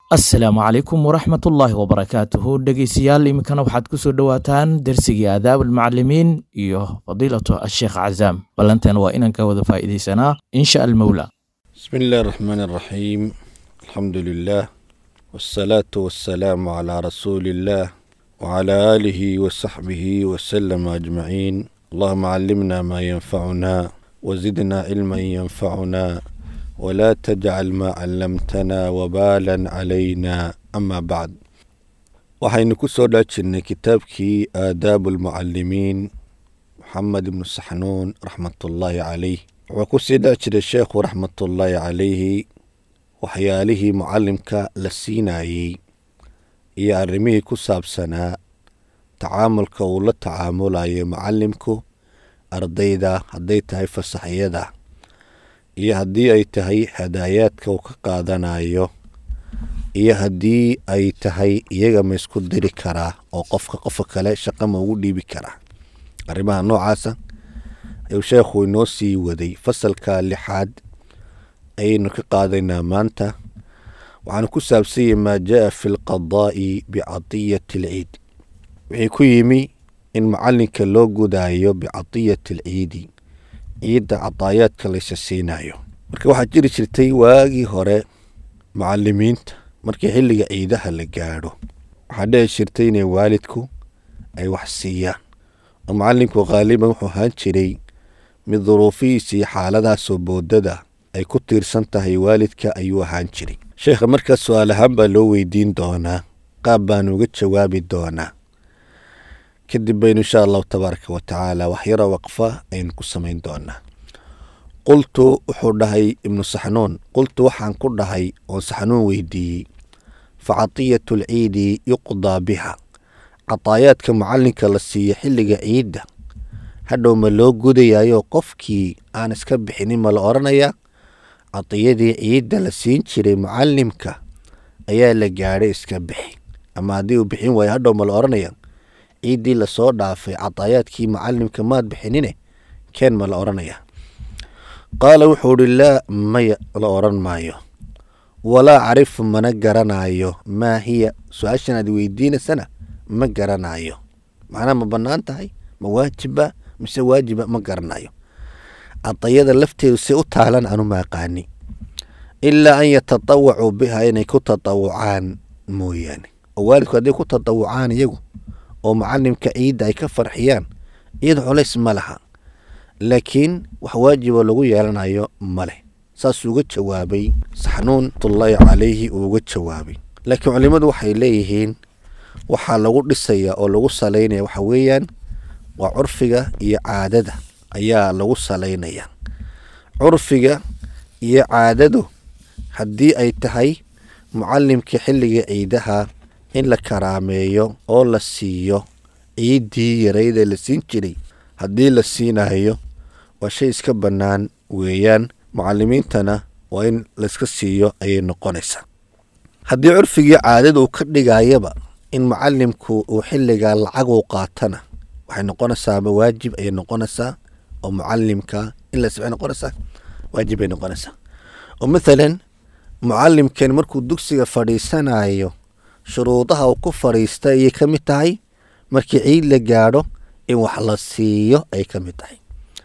asalaamu calaykum waraxmatullaahi wabarakaatuhu dhegeystayaal iminkana waxaad ku soo dhowaataan dersigii aadaab almucalimiin iyo fadiilatu asheekh cazaam ballanteena waa inaan ka wada faa'iidaysanaa insha almawla بسم الله الرحمن الرحيم الحمد لله والصلاة والسلام على رسول الله وعلى آله وصحبه وسلم أجمعين اللهم علمنا ما ينفعنا وزدنا علما ينفعنا ولا تجعل ما علمتنا وبالا علينا أما بعد waxaynu ku soo dhaajinay kitaabkii aadaab almucalimiin maxamed ibnu saxnuun raxmatullaahi calayh wuxuu ku sii dhac jiray sheekhu raxmatullaahi calayhi waxyaalihii mucallimka la siinayey iyo arrimihii ku saabsanaa tacaamulka uu la tacaamulayo mucallimku ardayda hadday tahay fasaxyada iyo haddii ay tahay hadaayaadka uu ka qaadanayo iyo haddii ay tahay iyaga ma isku diri karaa oo qofka kale shaqo ma ugu dhiibi karaa arrimaha noocaasa ayuu sheekhu inoo sii waday fasalka 6 ayaynu ka qaadaynaa maanta waxaanu ku saabsanyay maa jaa fi lqadaa'i bicatiyati alciid wixii ku yimi in mucallinka loo gudaayo bicatiyati alciidi ciidda cadaayaadka laysa siinayo marka waxaa jiri jirtay waagii hore mucallimiinta markii xilliga ciidaha la gaadho waxaa dhici jirtay inay waalidku ay wax siiyaan oo mucallimku qaaliban wuxuu ahaan jiray mid duruufihiisa iyo xaaladaasoo boodada ay ku tiirsan tahay waalidka ayuu ahaan jiray sheekha markaas su-aal ahaan baa loo weydiin doonaa qaab baanu uga jawaabi doonaa kadib baynu insha allahu tabaaraka wa tacaala waxyaro waqfa aynu ku samayn doonaa qultu wuxuu dhahay ibnu saxnuun qultu waxaan ku dhahay oo saxnuun weydiiyey facatiyatu alciidi yuqdaa biha cadaayaadka mucallinka la siiyo xilliga ciidda hadhow ma loo gudayayo qofkii aan iska bixinin ma la odhanayaa cadiyadii ciidda la siin jiray mucallimka ayaa la gaadhay iska bixi ama haddii uu bixin waayo hadhow ma la odhanaya ciiddii lasoo dhaafay cadaayaadkii mucallimka maad bixinine keen ma la odhanayaa qaala wuxuu idhi laa maya la odhan maayo walaa acrifu mana garanayo maa hiya su-aashan aad weydiinaysana ma garanayo macnaa ma bannaan tahay ma waajiba mise waajiba ma garanayo cadayada lafteedu si u taalan anu ma aqaani ilaa an yatatawacuu biha inay ku tatawucaan mooyaane oo waalidku hadday ku tatawucaan iyagu oo mucallimka ciidda ay ka farxiyaan iyada culays ma laha laakiin wax waajibo lagu yeelanayo ma leh saasuu uga jawaabay saxnuun tullaahi calayhi uu uga jawaabay laakiin culimmadu waxay leeyihiin waxaa lagu dhisaya oo lagu salaynaya waxa weeyaan waa curfiga iyo caadada ayaa lagu salaynaya curfiga iyo caadadu haddii ay tahay mucallimka xilliga ciidaha in la karaameeyo oo la siiyo ciiddii yarayd ee la siin jiray haddii la siinayo waa shay iska bannaan weeyaan mucallimiintana waa in layska siiyo ayay noqonaysaa haddii curfigii caadada uu ka dhigayaba in mucallimku uu xilligaa lacag uu qaatana waxay noqonaysaa ama waajib ayay noqonaysaa oo mucallimka in la waxay noqonaysaa waajib ay noqonaysaa oo mathalan mucallimkan markuu dugsiga fadhiisanayo shuruudaha uu ku fadhiista ayay ka mid tahay markii ciid la gaadho in wax la siiyo ay ka mid tahay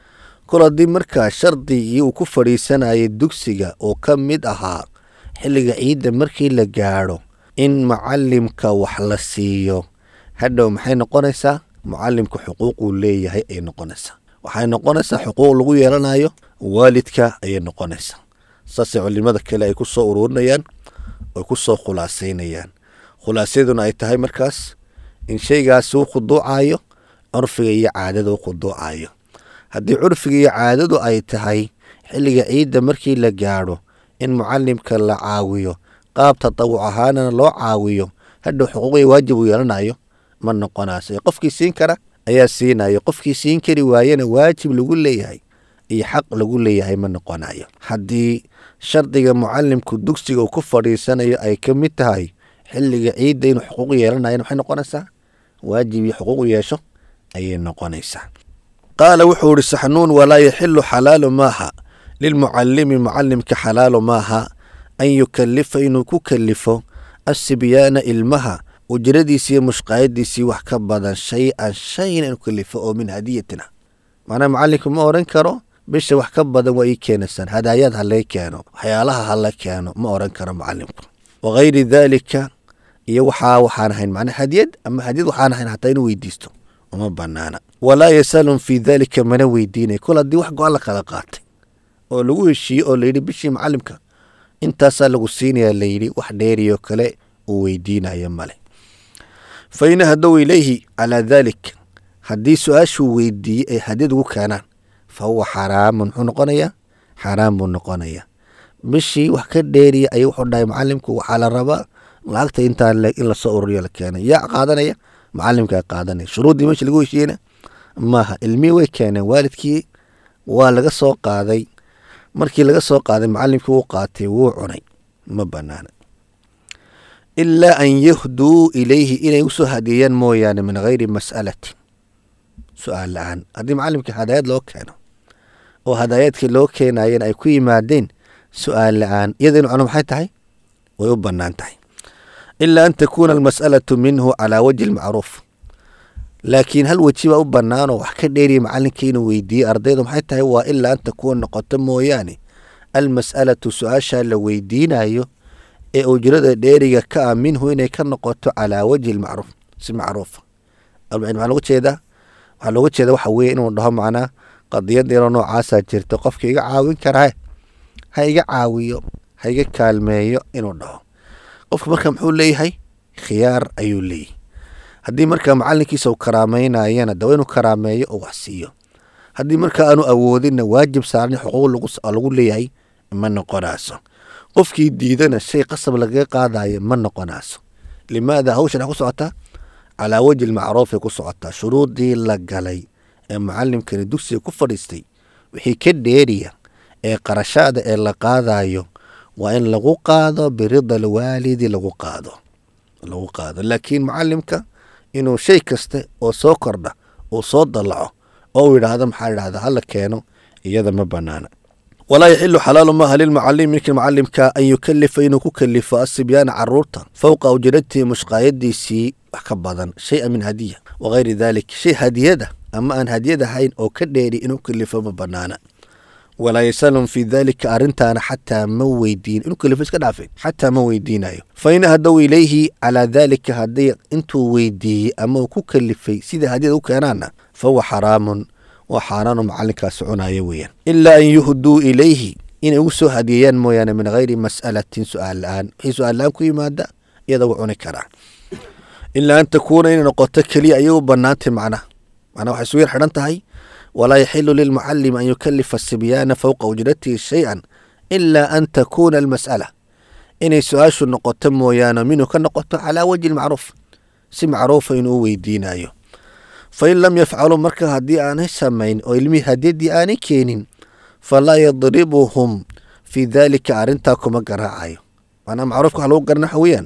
kol haddii markaa shardigii uu ku fadhiisanayay dugsiga oo ka mid ahaa xilliga ciidda markii la gaadho in mucallimka wax la siiyo hadhow maxay noqonaysaa mucallimka xuquuquu leeyahay ay noqonaysaa waxay noqonaysaa xuquuq lagu yeelanayo waalidka ayay noqonaysaa saasay culimada kale ay ku soo ururinayaan oo ku soo khulaasaynayaan khulaasyaduna ay tahay markaas in shaygaas uu khuduucayo curfiga iyo caadada uu khuduucayo haddii curfiga iyo caadadu ay tahay xilliga ciidda markii la gaadho in mucallimka la caawiyo qaab tatawuc ahaanana loo caawiyo hadhow xuquuqiya waajib uu yeelanayo ma noqonayso qofkii siin kara ayaa siinayo qofkii siin kari waayana waajib lagu leeyahay iyo xaq lagu leeyahay ma noqonayo haddii shardiga mucallimku dugsiga uu ku fadhiisanayo ay ka mid tahay xilliga ciidda inuu xuquuq yeelanayo waxay noqonaysaa waajib iyo xuquuq yeesho ayay noqonaysaa qaala wuxuu ihi saxnuun walaa yaxilu xalaalu maaha lilmucallimi mucallimka xalaalu maaha an yukalifa inuu ku kalifo asibyaana ilmaha ujradiisii mushqaayadiisii wax ka badan shay-an shayna inuu kalifo oo min hadiyatina macnaha macallinku ma oran karo bisha wax ka badan waa ii keenaysaan hadaayaad halay keeno waxyaalaha hala keeno ma oran karo macallimku wagayri daalika iyo waxaan ahayn macnaha hadiyad ama hadiyad waxaan ahayn hataa inuu weydiisto uma banaana walaa yasalun fii daalika mana weydiinay kol haddii wax go-aan la kala qaatay oo lagu heshiiyey oo layidhi bishii macallimka intaasaa lagu siinayaa layidhi wax dheeriyoo kale uu weydiinaya male fa in hadow ilayhi calaa daalik haddii su-aashuu weydiiyey ay hadiyad ugu keenaan fa huwa xaraamun muxuu noqonayaa xaraam buu noqonayaa bishii wax ka dheeriya ayuu wuxuu dhahay macallimku waxaa la rabaa lacagta intaa in lasoo ururiyo la keenay yaa qaadanaya macallimkaa qaadanaya shuruuddii meesha lagu heshiiyeyna maaha ilmihii way keeneen waalidkii waa laga soo qaaday markii laga soo qaaday macallimkii wuu qaatay wuu cunay ma banaana ilaa an yahduu ilayhi inay usoo hadiyeeyaan mooyaane min gayri mas'alatin su-aal la-aan haddii macallimkii hadaayad loo keeno oo hadaayaadkii loo keenayeen ay ku yimaadeen su-aal la-aan iyada inu cuno maxay tahay way u bannaan tahay ilaa an takuuna almas'alatu minhu calaa wajhi lmacruuf laakiin hal weji baa u bannaanoo wax ka dheeriya macallinkii inuu weydiiyey ardaydu maxay tahay waa ilaa an takuuna noqoto mooyaane almas'alatu su-aashaa la weydiinayo ee ujrada dheeriga ka ah minhu inay ka noqoto calaa wajhi lmacruuf si macruufa waxaa looga jeeda waxa weeye inuu dhaho macnaa qadiyad yaroo noocaasaa jirta qofka iga caawin karaa ha iga caawiyo ha iga kaalmeeyo inuu dhaho qofka marka muxuu leeyahay khiyaar ayuu leeyahay haddii markaa macallinkiisa uu karaameynayana dawa inuu karaameeyo oo wax siiyo haddii marka aanu awoodinna waajib saarni xuquuq lagu leeyahay ma noqonayso qofkii diidana shay qasab lagaga qaadayo ma noqonayso limaada hawshan ku socotaa calaa wajhi lmacruufay ku socotaa shuruuddii la galay ee macallimkani dugsiga ku fadhiistay wixii ka dheeriya ee qarashaada ee la qaadayo waa in lagu qaado birida alwaalidi lagu qaado laakiin macallimka inuu shay kasta oo soo kordha uu soo dallaco oo uu yidhaahdo maxaa yidhahda hala keeno iyada ma banaana walaa yaxilu xalaalu maaha lilmucalimi ninkii macallimka an yukalifa inuu ku kalifo asibyaana caruurta fowqa ujratihi mushqaayadiisii wax ka badan shay-a min hadiya wagayri dalik shay hadiyada ama aan hadiyad ahayn oo ka dheeri inuu kalifo ma banaana walaa yasalun fii daalika arrintaana xataa ma weydiin inuu kalifo iska dhaafay xataa ma weydiinayo fa in hadow ilayhi calaa daalika haddii intuu weydiiyey ama uu ku kalifay sida hadiyada u keenaana fa huwa xaraamun waa xaaraanu macallinkaasi cunaayo weeyaan ilaa an yuhduu ilayhi inay ugu soo hadiyeeyaan mooyaane min gayri mas'alatin su-aal la-aan wixii su-aal la-aan ku yimaada iyada wuu cuni karaa ilaa an takuuna inay noqoto keliya ayay u bannaantay macnaha waxay isu yar xidhan tahay walaa yaxilu lilmucalimi an yukalifa asibyaana fowqa ujratihi shay-an ilaa an takuuna almas'ala inay su-aashu noqoto mooyaane minhu ka noqoto calaa wajhi lmacruuf si macruufa inuu u weydiinayo fain lam yafcaluu marka haddii aanay samayn oo ilmihii hadiyadii aanay keenin falaa yadribuhum fii daalika arrintaa kuma garaacayo macnaa macruufka waxa lagu garana waxa weeyaan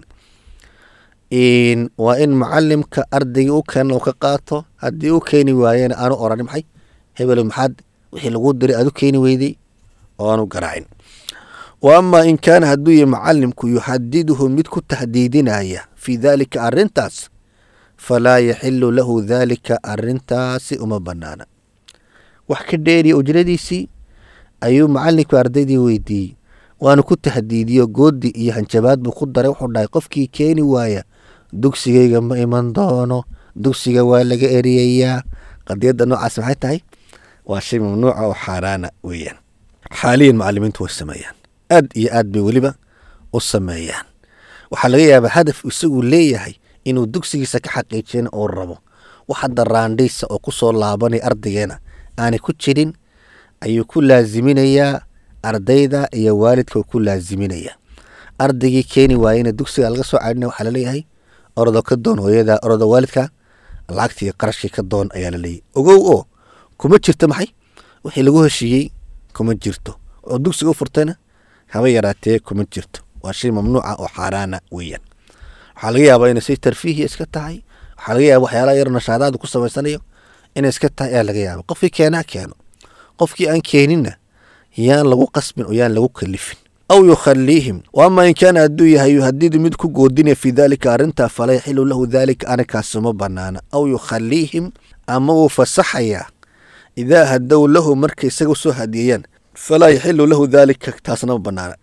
waa in macallimka ardaygii u keena uu ka qaato haddii u keeni waayena aanu orani maxay hebelo maxaad wixii lagu diray aad u keeni weyday oo aanu garaacin wa amaa in kaana hadduu yahay macallimku yuxadiduhu mid ku tahdiidinaya fii daalika arrintaas falaa yaxilu lahu daalika arrintaasi uma banaana wax ka dheeriya ujradiisii ayuu macallinkii ardaydii weydiiyey waanu ku tahdiidiyo goodi iyo hanjabaad buu ku daray wuxuu dhahay qofkii keeni waaya dugsigayga ma iman doono dugsiga waa laga eriyayaa qadiyadda noocaas maxay tahay waa shay mamnuuca oo xaaraana weeyaan xaaliyan macallimiintu way sameeyaan aad iyo aad bay weliba u sameeyaan waxaa laga yaabaa hadaf isagu leeyahay inuu dugsigiisa ka xaqiijiyana uu rabo wax hadda raandhiisa oo ku soo laabanaya ardaygeena aanay ku jirin ayuu ku laaziminayaa ardayda iyo waalidka ku laaziminaya ardaygii keeni waayena dugsiga laga soo caadhina waxaa laleeyahay orodo ka doon hooyada orodo waalidka lacagtii qarashkii ka doon ayaa laleeyahay ogow oo kuma jirto maxay wixii lagu heshiiyey kuma jirto oo dugsiga u furtayna haba yaraatee kuma jirto waa shay mamnuuca oo xaaraana weeyaan waxaa laga yaabaa inay say tarfiihiya iska tahay waxaa laga yaaba waxyaalaha yar nashaadaada ku samaysanayo inay iska tahay ayaa laga yaaba qofkii keenaa keeno qofkii aan keeninna yaan lagu qasbin oo yaan lagu kalifin أو يخليهم وأما إن كان أدو يهدد مدكو قودين في ذلك أرنتا فلا يحل له ذلك أنا كاسم بنانا أو يخليهم أما فصحيا إذا هدوا له مركي سقسو هديا فلا يحل له ذلك تاسنا بنانا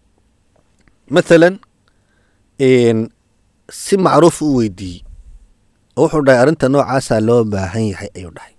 مثلا إن si macruuf u weydiiyey oo wuxuu dhahay arrinta noocaasa loo baahan yahay ayuu dhahay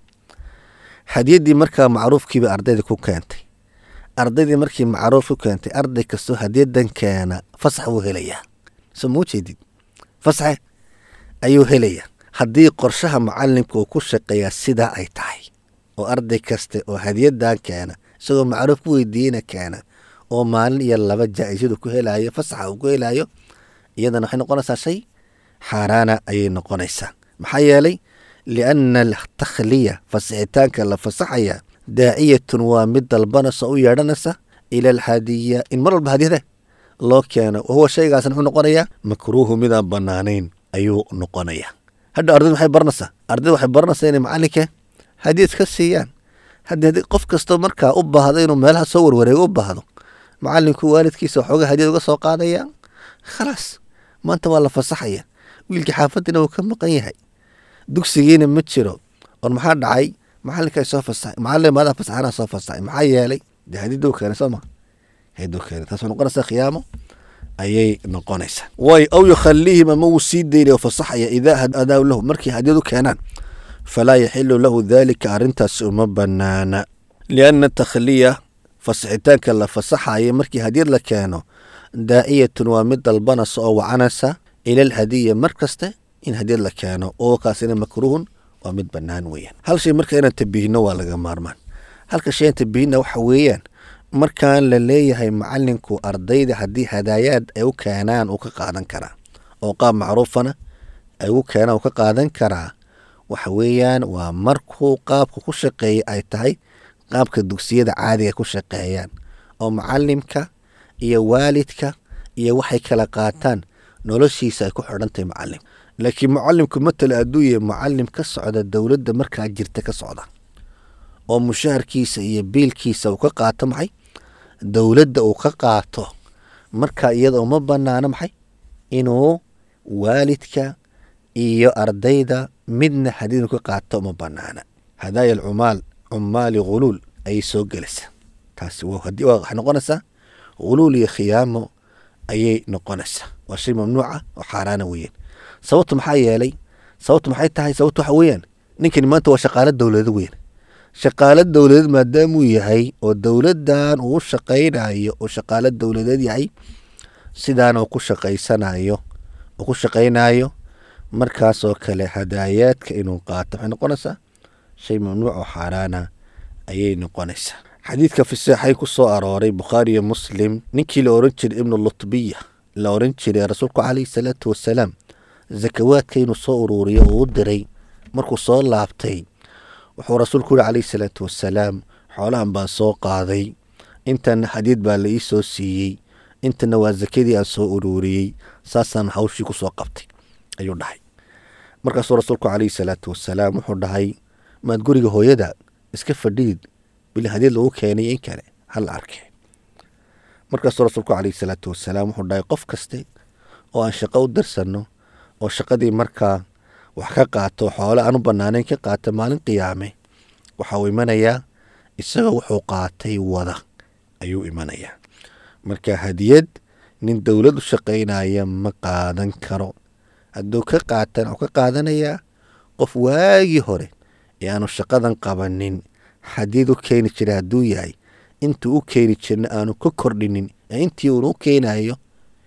hadiyadii markaa macruufkiiba ardayda ku keentay ardaydii markii macruuf ku keentay arday kastoo hadiyadan keena fasax wuu helayaa soo muu jeedid fasax ayuu helayaa haddii qorshaha macalimka uu ku shaqeeyaa sidaa ay tahay oo arday kaste oo hadiyadan keena isagoo macruuf ku weydiiyeyna keena oo maalin iyo laba jaa-isadu ku helaayo fasaxa uu ku helaayo iyadana waxay noqonaysaa shay xaaraana ayay noqonaysaa maxaa yeelay lianna altakhliya fasixitaanka la fasaxaya daaciyatun waa mid dalbanaysa u yeedhanaysa ila alhadiya in mar walba hadiyada loo keeno wahuwa shaygaasna wuxuu noqonayaa makruuhu midaan banaanayn ayuu noqonayaa hadda ardaydu waxay baranaysaa inay macalinka hadiyad ka siiyaan haddii qof kastoo markaa u baahdo inuu meelaha soo warwareego u baahdo macalinku waalidkiisa waxooga hadiyad uga soo qaadaya khalaas maanta waa la fasaxaya wiilkii xaafadina uu ka maqan yahay dugsigiina ma jiro or maxaa dhacay macalinka soo fasaxay macalimada fasaxana soo fasaxay maxaa yeelay de hadii keenay soo ma hadii keenay taas noqonaysa khiyaamo ayay noqonaysa way aw yukhallihim ma wasiideeyo fasaxaya idaa adaa lahu markii hadiyadu keenaan fala yahilu lahu dhalika arintaas uma banaana lianna takhliya fasaxitaanka la fasaxaya markii hadiyad la keeno daa'iyatun waa mid dalbanaysa oo wacanaysa ila alhadiya markaste in hadiyad la keeno oo kaasina makruuhun waa mid bannaan weeyaan hal shay marka inaan tabihino waa laga maarmaan halka shay tabihina waxa weeyaan markaan la leeyahay macalinku ardayda haddii hadaayaad ay u keenaan uu ka qaadan karaa oo qaab macruufana ay u keenaan uu ka qaadan karaa waxa weeyaan waa markuu qaabka ku shaqeeya ay tahay qaabka dugsiyada caadiga ku shaqeeyaan oo macalimka iyo waalidka iyo waxay kala qaataan noloshiisa ay ku xidhantahay macalim laakiin macalimku matala adduunya macalim ka socda dowladda markaa jirta ka socda oo mushaharkiisa iyo biilkiisa uu ka qaato maxay dowladda uu ka qaato markaa iyada uma banaana maxay inuu waalidka iyo ardayda midna hadiyad ka qaato uma banaana hadaaya alcumaali ghuluul ayay soo gelaysaa taasi waxay noqonaysaa غلول يا خيامه أي نقنسة وشيء ممنوعة وحارانا وين صوت محايا لي صوت محايا تهي صوت وين نمكن ما أنت وشقالة الدولة وين شقالة الدولة ما دام وياهي والدولة دان وشقين هاي وشقالة الدولة دي هاي سيدان وكشقي سنة هايو وكشقين هايو مركز وكله هدايات كأنه قاطع نقنسة شيء ممنوع وحارانا أي نقنسة حديثك في الساحي كسو أراري بخاري مسلم نكي لأورنجر ابن اللطبية لأورنجر رسولك عليه الصلاة والسلام زكوات كينو صو أروري ودري مركو صو لابتي وحو رسولك عليه الصلاة والسلام حولان بان صو قاضي انتن حديد بان لإيسو سيي انتن نوازكيدي أن صو أروري ساسان حوشي كسو قبتي أيو دهي مركو رسولك عليه الصلاة والسلام وحو دهي ما تقولي هو يدا اسكف الديد بلي هديد لو كيني إن كان هل أركي مركز رسولك عليه الصلاة والسلام وحو داي قف كستي oo aan shaqo u dirsano oo shaqadii markaa wax ka qaato xoolo aan u banaanayn ka qaata maalin qiyaame waxa uu imanayaa isagoo wuxuu qaatay wada ayuu imanayaa marka hadiyad nin dawlad u shaqaynaya ma qaadan karo hadduu ka qaatan oo ka qaadanayaa qof waagii hore ee aanu shaqadan qabanin hadiyad u keeni jiray hadduu yahay intuu u keeni jirna aanu ka kordhinin intii uu u keenayo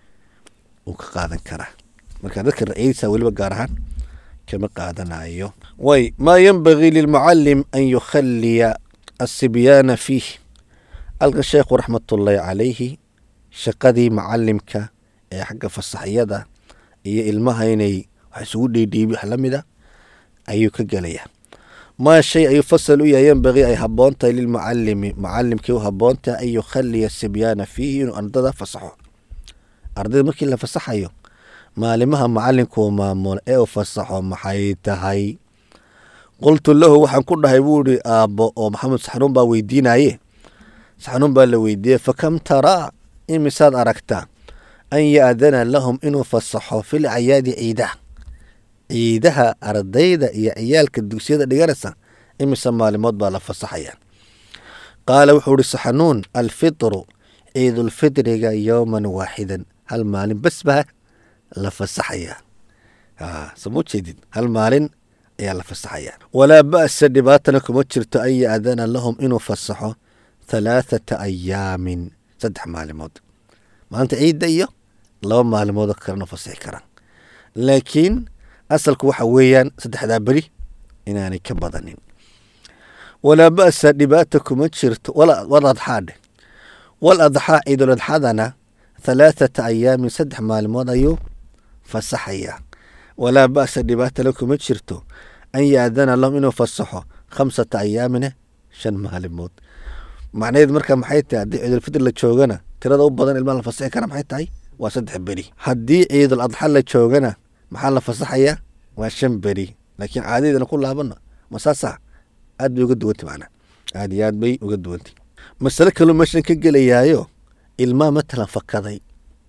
وكقادن كره مركز ذكر عيسى والبقارهان كما قادنا أيوه ما ينبغي للمعلم أن يخلي الصبيان فيه ألقى الشيخ رحمة الله عليه شقدي معلمك حق فالصحية ده هي المهيني حسودي دي بحلمي ده أيوك قليه ما الشيء يفصل ينبغي أي هبونته للمعلم معلمك وهبونته أن يخلي الصبيان فيه وأن ده فصحه ardayda markii la fasaxayo maalimaha macalinku maamul ee fasaxo maxay tahay qultu lahu waxaan ku dhahay buuri aabo oo maxamed saxnuun baa weydiinaye saxnuun baa la weydiiyay fakam tara imisaad aragtaa an ya'dana lahum inuu fasaxo fil acyaadi ciidaha ardayda iyo ciyaalka dugsiyada dhiganaysa imisa maalimood baa la fasaxaya. qaala wuxuu ihi saxanuun alfitru ciidulfitriga yowman waaxidan hal maalin bas baa la fasaxayaa. sama ujeedid hal maalin ayaa la fasaxayaa. walaa ba'sa dhibaatana kuma jirto an ya'dana lahum inuu fasaxo 3 ayaamin 3 maalimood, maalinta ciidda iyo 2 maalimood oo kalena fasaxi karaan. laakiin asalku waxa weeyaan 3 beri inaanay ka badanin. walaa ba'sa dhibaata kuma jirto waladxaadhe waladxaa ciiduladxadana 3 ayaamin 3 maalimood ayuu fasaxayaa. walaa ba'sa dhibaatana kuma jirto an ya'dana lahum inuu fasaxo 5 ayaamine 5 maalimood. macnaheed marka maxay tahay haddii ciidulfitr la joogana tirada u badan ilmaha la fasaxi kara maxay tahay waa 3 beri. haddii ciidul adxa la joogana maxaa la fasaxayaa waa 5 beri. laakiin caadadana ku laabana masaasa aad bay uga duwantay macnaa aad iyo aad bay uga duwantay. masale kaloo meeshan ka gelayaayo ilmaha matalan fakaday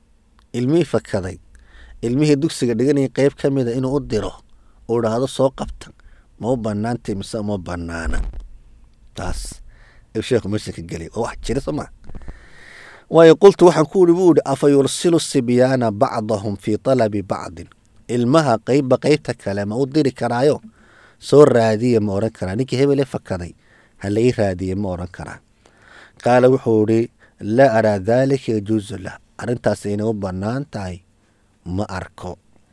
ilmihii dugsiga dhiganaya qayb ka mida inuu u diro uu dhahdo soo qabta ma u banaantay mise uma banaana. taas ayuu sheekhu meeshan ka gelaya oo wax jira soo maa. waayo qultu waxaan ku uri buu ihi afa yursilu sibyaana bacdahum fii talabi bacdin, ilmaha qaybba qaybta kale ma u diri karaayo soo raadiya ma oran karaa, ninkii hebele fakaday ha lai raadiye ma oran karaa. qaala wuxuu ihi laa araa daalika yajuusu lah, arrintaas inay u bannaan tahay ma arko,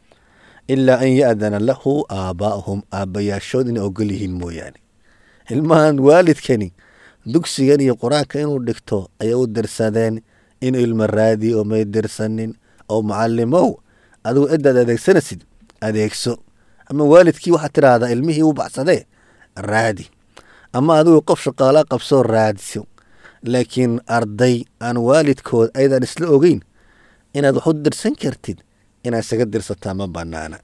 ilaa an ya'dana lahu aabaa'uhum, aabbayaashood inay ogol yihiin mooyaane. ilmahan waalidkani dugsigan iyo qur-aanka inuu dhigto ayay u dirsadeen inuu ilma raadiyo oo may dirsanin. oo macalimow adigu cidaad adeegsanaysid adeegso, ama waalidkii waxaad tiraahdaa ilmihii u baxsadee raadi, ama adigu qof shaqaalaa qabsoo raadiso. laakiin arday aan waalidkood aydan isla ogeyn inaad wax u dirsan kartid inaad isaga dirsataa ma banaana.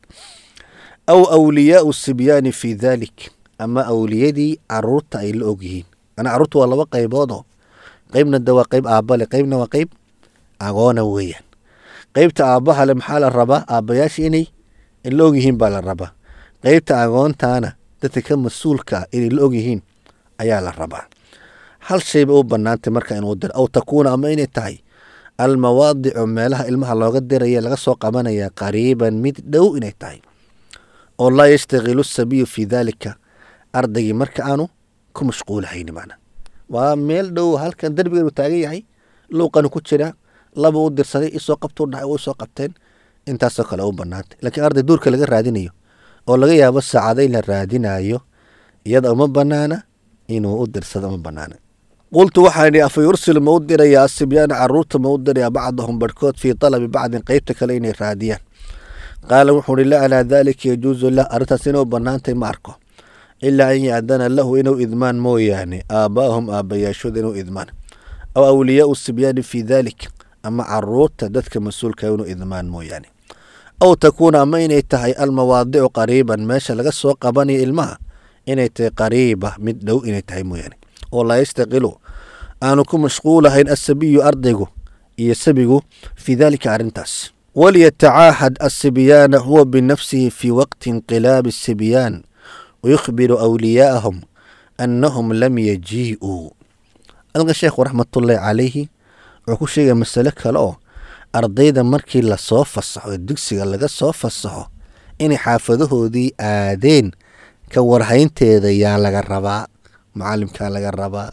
aw awliyaau sibyaani fii daalik, ama awliyadii caruurta ay la ogyihiin. caruurta waa 2 qayboodoo qaybna de waa qayb aabbale, qaybna waa qayb agoona weeyaan. qaybta aabbaha le maxaa la rabaa aabbayaasha inay la ogyihiin baa la rabaa. qaybta agoontaana dadka ka mas-uulka ah inay la ogyihiin ayaa la rabaa. hal shayba u banaantay marka inuu diro, aw takuuna ama inay tahay almawaadicu meelaha ilmaha looga diraya laga soo qabanaya qariiban mid dhow inay tahay, oo laa yashtakilu sabiyu fii daalika, ardaygii marka aanu ku mashquulahayni. macna waa meel dhow, halkan derbigan uu taagan yahay, luuqanu ku jira, 2 u dirsaday isoo qabtuu dhahay way soo qabteen, intaasoo kale u banaantay. laakiin arday duurka laga raadinayo oo laga yaabo saacada in la raadinayo iyada uma banaana, inuu u dirsado uma banaana. qultu waxaan idhi afa yursil ma u dirayaa asibyaana caruurta ma u dirayaa bacdahum barhkood fii talabi bacdin qaybta kale inay raadiyaan. qaala wuxuu ihi laa alaa daalika yajuusu lah, arrintaas inay u banaantay ma arko, ilaa an ya'dana lahu inuu idmaan mooyaane aabaa'ahum aabbayaashood inuu idmaan, aw awliyaau sibyaani fii daalik, ama caruurta dadka mas-uulka inuu idmaan mooyaane. aw takuuna ama inay tahay almawaadicu qariiban, meesha laga soo qabanayo ilmaha inay tahay qariiba mid dhow inay tahay mooyaane, oo laa yastaqilu aanu ku mashquulahayn asabiyu ardaygu iyo sabigu fii daalika arrintaas. waliyatacaahad asibyaana huwa binafsihi fii waqti inqilaabi asibyaan wayukhbiru awliyaa'ahum annahum lam yajii'uu. alka sheekhu raxmatullaahi calayhi wuxuu ku sheegaya masale kale oo ardayda markii lasoo fasaxo dugsiga laga soo fasaxo inay xaafadahoodii aadeen ka warhaynteeda yaa laga rabaa, macalimkaa laga rabaa.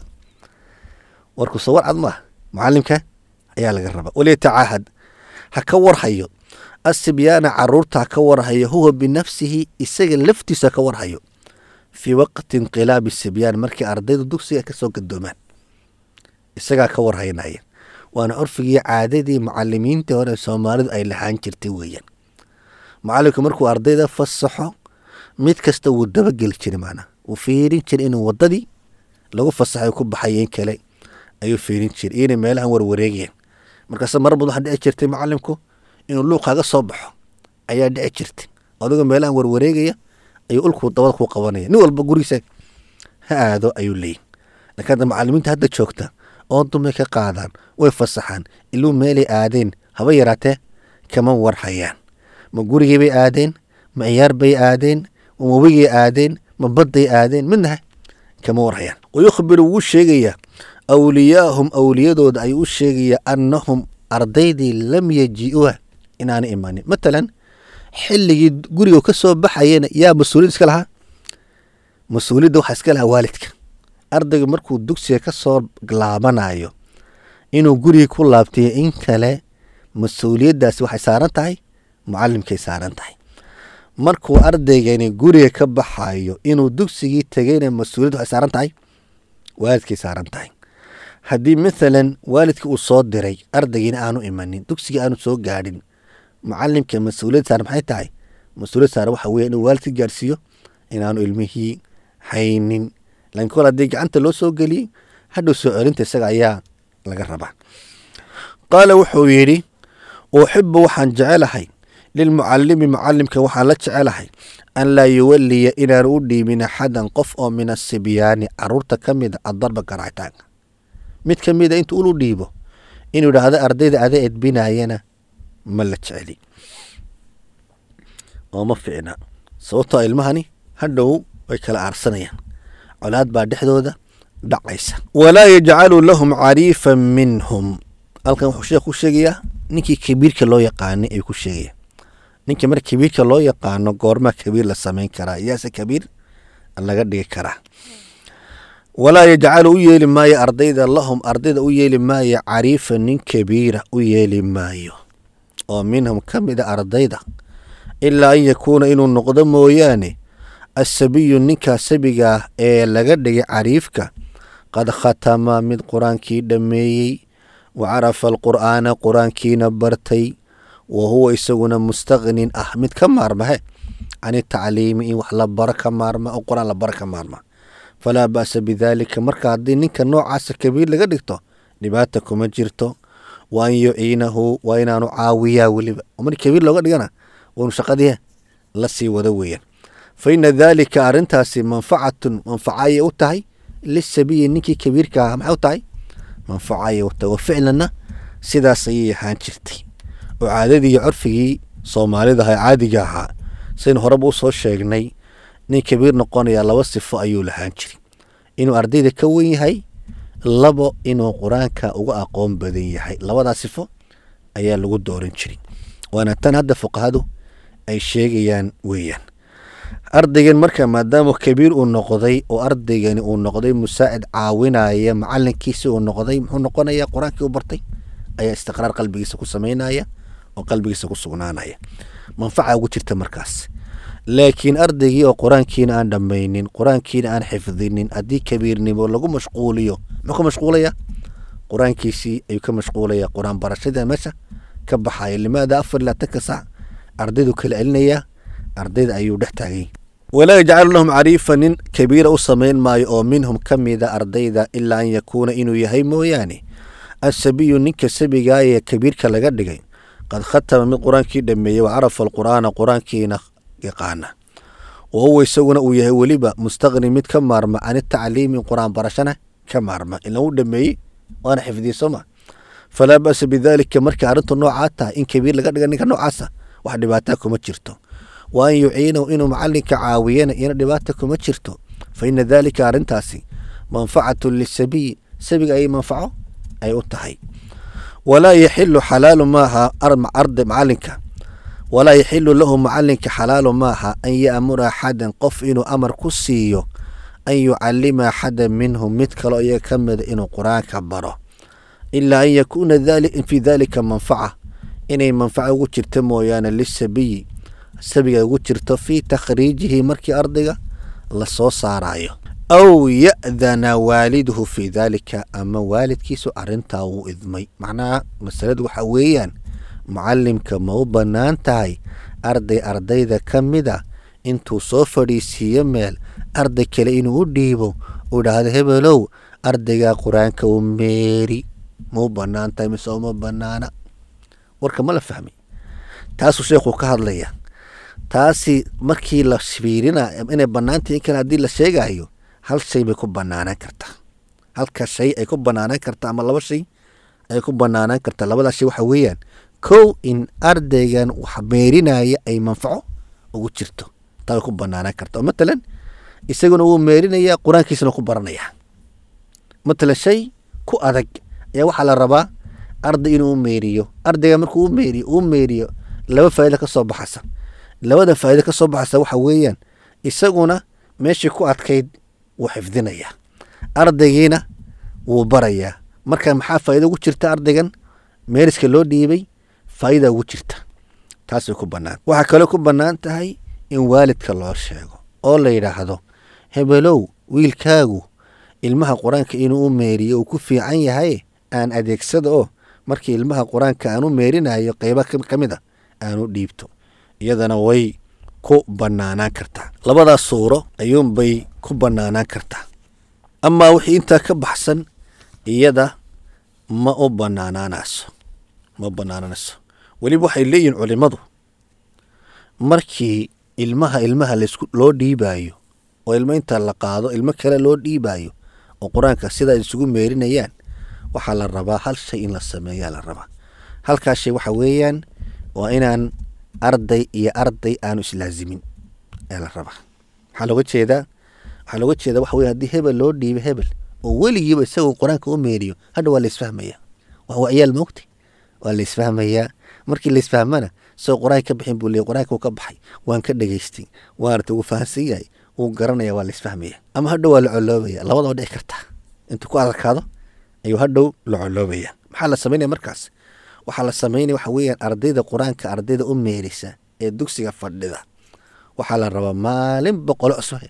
warku soo war cad maaha, macalimka ayaa laga rabaa. waliyatacaahad ha ka warhayo asibyaana caruurta ha ka warhayo huwa binafsihi, isaga laftiisa ha ka warhayo fii waqti inqilaabi sibyaan, markii ardaydu dugsiga ka soo gadoomaan isagaa ka warhaynaya. waana curfigii caadadii macalimiintii hore soomaalidu ay lahaan jirtay weeyaan. macalimku markuu ardayda fasaxo mid kasta wuu dabageli jiray, macnaa wuu fiirin jiray inuu wadadii lagu fasaxay ku baxayeen kale ayuu fiirin jiray, inay meelahan warwareegayeen. markaas mar badan waxaa dhici jirtay macalimku inuu luuqaaga soo baxo ayaa dhici jirtay, adigoo meelahan warwareegaya ayuu ulku dabada ku qabanaya, nin walba gurigiisa ha aado ayuu leeyahy. laakiin hadda macalimiinta hadda joogta oo dumay ka qaadaan way fasaxaan iluu meelay aadeen haba yaraatee kama warhayaan. ma gurigii bay aadeen, ma ciyaar bay aadeen, ma webigay aadeen, ma badday aadeen, midnaha kama warhayaan. wayukhbiru wuu sheegayaa awliyaahum awliyadooda ayuu u sheegayaa annahum ardaydii lam yaji-uha inaana imanin. matalan xilligii guriga ka soo baxayana yaa mas-uuliyad iska lahaa? mas-uuliyadda waxaa iska lahaa waalidka. ardayga markuu dugsiga ka soo laabanayo inuu guriga ku laabtiyo in kale mas-uuliyaddaasi waxay saaran tahay mucalimkay saaran tahay. markuu ardaygani guriga ka baxayo inuu dugsigii tegayna mas-uuliyad waxay saaran tahay waalidkay saaran tahay. haddii maalan waalidka uu soo diray ardaygiina aanu imanin, dugsigii aanu soo gaadhin, mucalimka mas-uuliyad saaran maxay tahay? mas-uuliyad saaran waxa weeye inuu waalidka gaarsiiyo inaanu ilmihii haynin. laakiin kol haddii gacanta loo soo geliyey hadhow soo celinta isaga ayaa laga rabaa. qaala wuxuu yidhi uxibu waxaan jecelahay lilmucalimi mucalimka waxaan la jecelahay an laa yuwaliya inaanu u dhiibin axadan qof oo min asibyaani caruurta ka mida adarba garaacitaanka. mid ka mida intuu ulu dhiibo inuu idhaahdo ardayda ada edbinayana ma la jeceli oo ma ficna. sababtoo ilmahani hadhow way kala aarsanayaan, colaad baa dhexdooda dhacaysa. walaa yajcalu lahum cariifan minhum. halkan wuxuu sheekh ku sheegayaa ninkii kabiirka loo yaqaanay ayuu ku sheegaya. ninka marka kabiirka loo yaqaano goormaa kabiir la samayn karaa, iyaase kabiir laga dhigi karaa. walaa yajcalu u yeeli maayo ardayda lahum ardayda u yeeli maayo cariifan nin kabiira u yeeli maayo oo minhum ka mida ardayda ilaa an yakuuna inuu noqdo mooyaane asabiyu ninkaa sabigaah ee laga dhigay cariifka qad khatama mid qur-aankii dhammeeyey wa carafa alqur'aana qur-aankiina bartay wa huwa isaguna mustaqnin ah mid ka maarmahe can itacliimi in wax la baro ka maarma oo qur-aan la baro ka maarma. falaa ba'sa bidaalika. marka haddii ninka noocaasa kabiir laga dhigto dhibaata kuma jirto. wa an yuciinahu waa inaanu caawiyaa weliba. mar kabiir looga dhigana waanu shaqadii la sii wado weeyaan. fa ina daalika arrintaasi manfacatun manfacayay u tahay lisabiyi ninkii kabiirka ah. maxay u tahay? manfacayay u tahay. wa ficlanna sidaas ayay ahaan jirtay oo caadadii iyo curfigii soomaalida aha caadiga ahaa saynu horeba u soo sheegnay. nin kabiir noqonaya laba sifo ayuu lahaan jiray: inuu ardayda ka wen yahay, labo inuu qur-aanka uga aqoon badan yahay. labadaas sifo ayaa lagu dooran jiray, waana tan hadda fuqahadu ay sheegayaan weeyaan. ardaygan marka maadaama kabiir uu noqday oo ardaygani uu noqday musaacid caawinaya macalinkiisi uu noqday, muxuu noqonaya? qur-aankii u bartay ayaa istiqraar qalbigiisa ku samaynaya oo qalbigiisa ku sugnaanaya. manfaca ugu jirta markaas. laakiin ardaygii oo qur-aankiina aan dhammaynin, qur-aankiina aan xifdinin, haddii kabiirnimo lagu mashquuliyo muxuu ka mashquulaya? qur-aankiisii ayuu ka mashquulaya. qur-aan barashada meesha ka baxaya. limaada 24 saac ardaydu kala celinayaa, ardayda ayuu dhex taagay. walaa yajcalu lahum cariifa nin kabiira u samayn maayo oo minhum ka mida ardayda ilaa an yakuuna inuu yahay mooyaane asabiyu ninka sabigaa ee kabiirka laga dhigay qad khatama mid qur-aankii dhammeeyey wa carafa alqur'aana qur-aankiina yaqaana wa huwa isaguna uu yahay weliba mustaqni mid ka maarma can itacliimi qur-aan barashana ka maarma. ila uu dhameeyey waana xifdiyey sooma. falaa ba'sa bidaalika. markii arrintu noocaa tahay in kabiir laga dhiga ninka noocaasa wax dhibaataa kuma jirto. wa an yuciinahu inuu macalinka caawiyana iyana dhibaata kuma jirto. fa ina daalika arrintaasi manfacatun lisabiyi sabiga ayay manfaco ay u tahay. walaa yaxilu xalaalu maaha arday macalinka walaa yaxilu lahu macalinka xalaalu maaha an ya'mura axadan qof inuu amar ku siiyo an yucalima axadan minhum mid kaloo iyaga ka mida inuu qur-aanka baro ilaa an yakuuna fii daalika manfaca inay manfaco ugu jirto mooyaane lisabiyi sabiga ugu jirto fii takhriijihi markii ardayga la soo saarayo. aw ya'dana waaliduhu fii daalika ama waalidkiisu arrintaa wuu idmay. macnaha masaladu waxa weeyaan mucalimka ma u bannaan tahay ardayda ka mida intuu soo fadhiisiiyo meel arday kale inuu u dhiibo uu dhahdo hebelow ardaygaa qur-aanka u meeri? ma u bannaan tahay mise uma bannaana? warka ma la fahmay? taasuu sheekhu ka hadlaya. taasi markii la fiirina inay bannaantahay in kale haddii la sheegayo hal shay bay ku bannaanan kartaa. halka shay ay ku banaanaan karta ama laba shay ay ku banaanaan karta. labadaas shay waxa weeyaan kow in ardaygan wax meerinaya ay manfaco ugu jirto, taa way ku banaanaan karta. oo matalan isaguna wuu meerinaya qur-aankiisana ku baranaya. matalan shay ku adag ayaa waxaa la rabaa arday inuu meeriyo. ardayga markuu u meeriyo laba faa'iido ka soo baxaysa. labada faa'iido ka soo baxaysa waxa weeyaan isaguna meeshii ku adkayd wuu xifdinaya, ardaygiina wuu barayaa. marka maxaa faa'iido ugu jirta ardaygan meeriska loo dhiibay? faa'iida ugu jirta, taasay ku bannaan. waxaa kaloo ku bannaan tahay in waalidka loo sheego oo la yidhaahdo hebelow wiilkaagu ilmaha qur-aanka inuu u meeriyo uu ku fiican yahay aan adeegsado oo markii ilmaha qur-aanka aan u meerinayo qaybo ka mid a aan u dhiibto. iyadana way ku banaanaan kartaa. labadaas suuro ayuunbay ku banaanaan kartaa. amaa wixii intaa ka baxsan iyada ma banaanaanayso. weliba waxay leeyihin culimmadu markii ilmaha loo dhiibaayo oo ilmo inta la qaado ilmo kale loo dhiibaayo oo qur-aanka sidaa isugu meerinayaan, waxaa la rabaa hal shay in la sameeyaa la rabaa. halkaas shay waxa weeyaan waa inaan arday iyo arday aanu islaazimin ayaa la rabaa. waxaa looga jeedaa waxa weya haddii hebel loo dhiibo hebel oo weligiiba isagoo qur-aanka u meeriyo hadha waa la isfahmayaa. waa ciyaal moogta, waa la isfahmayaa. markii la isfahmana isagoo qur-aanka ka bixin buu leeyay qur-aanka uu ka baxay, waan ka dhegaystay, waarta wuu fahansan yahay, wuu garanaya, waa la isfahmaya. ama hadhow waa la coloobaya. labadaba dhici kartaa. intuu ku adkaado ayuu hadhow la coloobaya. maxaa la samaynaya markaas? waxaa la samaynaya waxa weeyaan ardayda qur-aanka ardayda u meerisa ee dugsiga fadhida waxaa la rabaa maalin boqolo cusub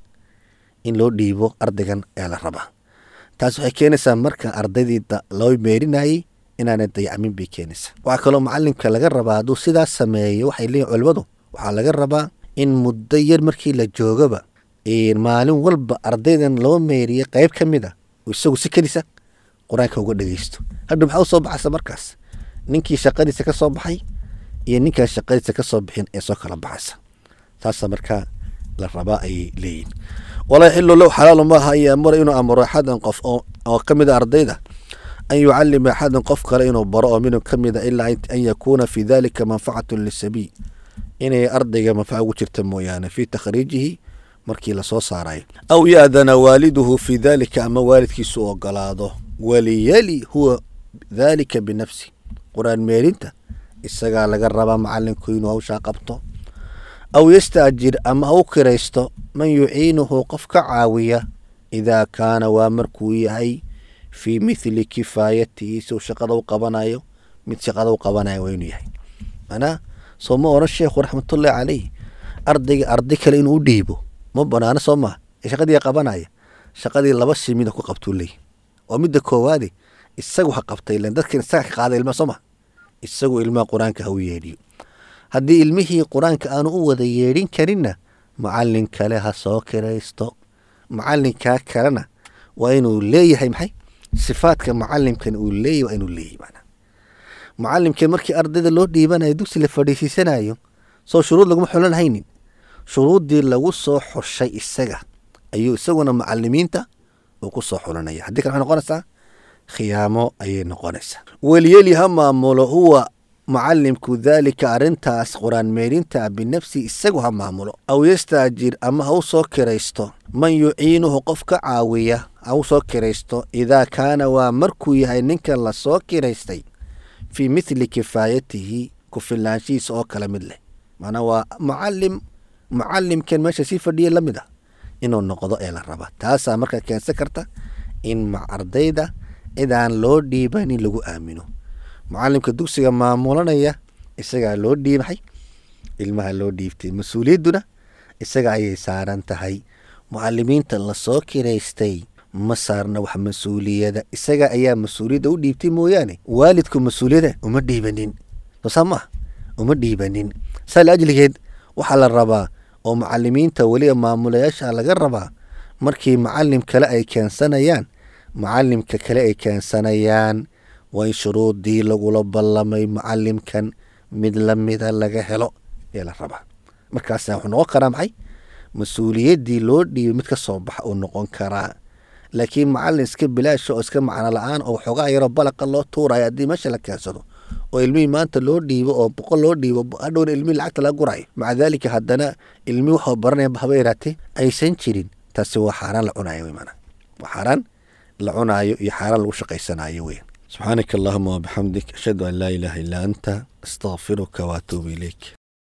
in loo dhiibo ardaygan ayaa la rabaa. taas waxay keenaysaa marka ardaydii loo meerinayay inaanay dayacamin bay keenaysaa. waxaa kaloo macalinka laga rabaa hadduu sidaas sameeyo, waxay leeyihin culimmadu, waxaa laga rabaa in muddo yar markii la joogaba maalin walba ardaydan loo meeriya qayb ka mid a isagu si kedisa qur-aanka uga dhegeysto. hadhow maxaa u soo baxaysa markaas? ninkii shaqadiisa ka soo baxay iyo ninkaan shaqadiisa ka soo bixin ee soo kala baxaysa. taasa markaa la rabaa ayay leeyihin. walaa yaxilu lahu xalaalu maaha an yaamura inuu amro axadan qof oo ka mid a ardayda an yucalima axadan qof kale inuu baro oo minhu ka mid a ilaa an yakuuna fii dalika manfacatun lisabiy, inay ardayga manfaca ugu jirta mooyaane fii takhriijihi markii lasoo saarayo. aw yaadana waaliduhu fii dalika, ama waalidkiisu ogolaado. waliyali huwa dalika binafsi, qur-aan meerinta isagaa laga rabaa macalinku inuu hawshaa qabto. aw yastaajir, ama ha u kiraysto man yuciinuhu qof ka caawiya idaa kaana waa markuu yahay fii mithli kifaayatihi, suu shaqada u qabanayo mid shaqada u qabanayo waa inuu yahay. manaa soo ma oran sheekhu raxmatullahi caleyh ardayga arday kale inuu u dhiibo ma banaano soo maha. shaqadii qabanaya shaqadii laba shay mida ku qabtuu leey. oo midda koowaade isagu ha qabtay, ilan dadkan isaga ka qaada ilmaha soo maha. isagu ilmaha qur-aanka ha u yeedhiyo. haddii ilmihii qur-aanka aanu u wada yeedhin karinna macalin kale ha soo kiraysto. macalinkaa kalena waa inuu leeyahay maxay sifaadka macalimkan uu leeyahy waa inuu leeyahy. manaa macalimkan markii ardayda loo dhiibanayo dugsi la fadhiisiisanayo soo shuruud laguma xulanhaynin. shuruuddii lagu soo xushay isaga ayuu isaguna macalimiinta uu ku soo xulanaya. haddii kale waxay noqonaysaa khiyaamo ayay noqonaysaa. weliyeli ha maamulo huwa macalimku daalika arrintaas qur-aan meerinta binafsi isagu ha maamulo. aw yastaajir, ama ha u soo kiraysto man yuciinuhu qof ka caawiya ha u soo kiraysto idaa kaana waa markuu yahay ninkan la soo kiraystay fii mithli kifaayatihi ku filaanshihiisa oo kale mid leh. maanaa waa macalimkan meesha sii fadhiya la mid ah inuu noqdo ee la rabaa. taasaa markaa keensan karta in ardayda cidaan loo dhiiban in lagu aamino. macalimka dugsiga maamulanaya isagaa loo dhiibay, ilmaha loo dhiibtay, mas-uuliyadduna isaga ayay saaran tahay. mucalimiinta lasoo kiraystay ma saarna wax mas-uuliyada, isaga ayaa mas-uuliyadda u dhiibtay mooyaane waalidku mas-uuliyada uma dhiibanin. soosaa maaha, uma dhiibanin. saa laajligeed waxaa la rabaa oo macalimiinta weliba maamulayaasha laga rabaa markii macalim kale ay keensanayaan, macalimka kale ay keensanayaan waa in shuruuddii lagula ballamay macalimkan mid lamida laga helo ee la rabaa. markaasa wuxuu noqon karaa maxay mas-uuliyaddii loo dhiibay mid ka soo baxa uu noqon karaa. laakiin macallin iska bilaasha oo iska macno la-aan oo xoogaa yaroo balaqa loo tuuraya haddii meesha la keensado oo ilmihii maanta loo dhiibo oo 100 loo dhiibo hadhowna ilmihii lacagta laga gurayo maca daalika haddana ilmihii waxuu baranaya haba yaraatee aysan jirin taasi waa xaaraan la cunayo wey maanaa waa xaaraan la cunaayo iyo xaaraan lagu shaqaysanayo wey subxaanaka allahuma wabixamdik ashhadu an laa ilaaha illaa anta astaqfiruka waatuubu ilayk